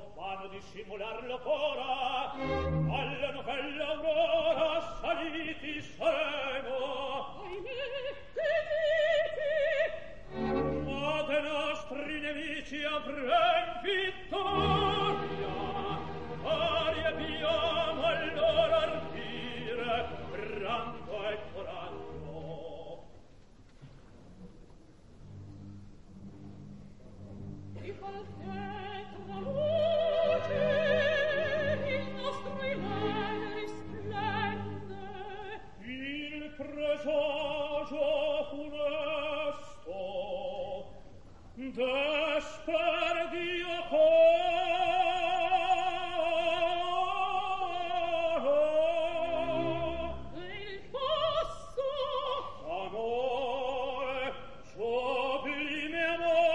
vano dissimular l'ocora, alla novella aurora saliti saremo. Ma de nostri nemici avrem vittoria, pari abbiamo allora ardire, brando e coraggio. Di qualche traluce il nostro imen risplende, il presagio funesto desperdio il fosso amore, sublime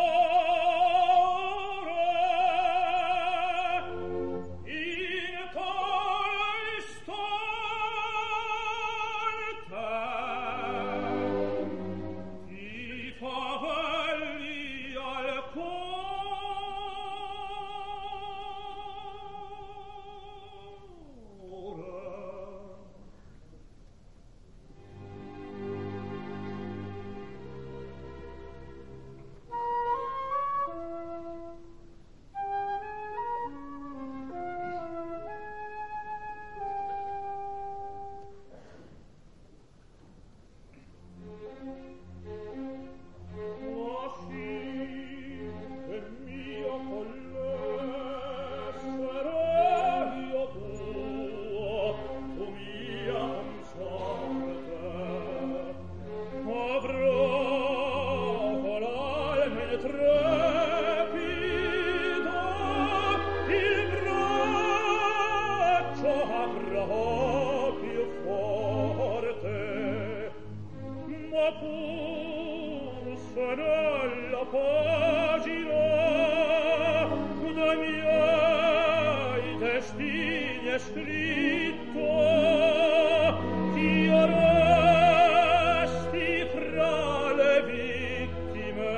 amore, in tal istante ti favelli al cuore. Oh sì, che mio coll'essere io tuo, tu mia consorte, avrò l'alme trepido, il braccio avrò più forte, ma pur se nella pagina dei miei destini è scritto ti resti fra le vittime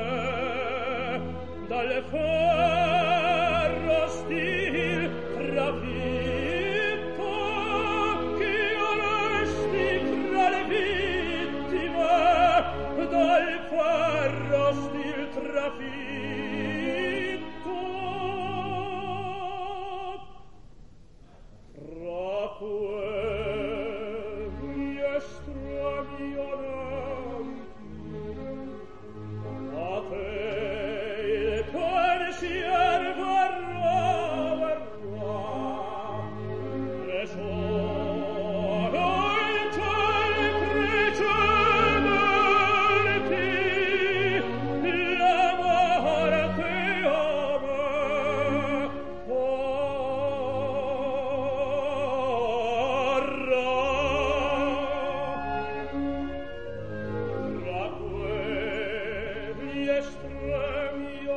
dalle ferro stil trafitto chi resti fra le vittime dal ferro stil trafitto fra quelli estremiamenti a te il pensier verrà e solo il ciel precederti la morte a me tra quelli estremi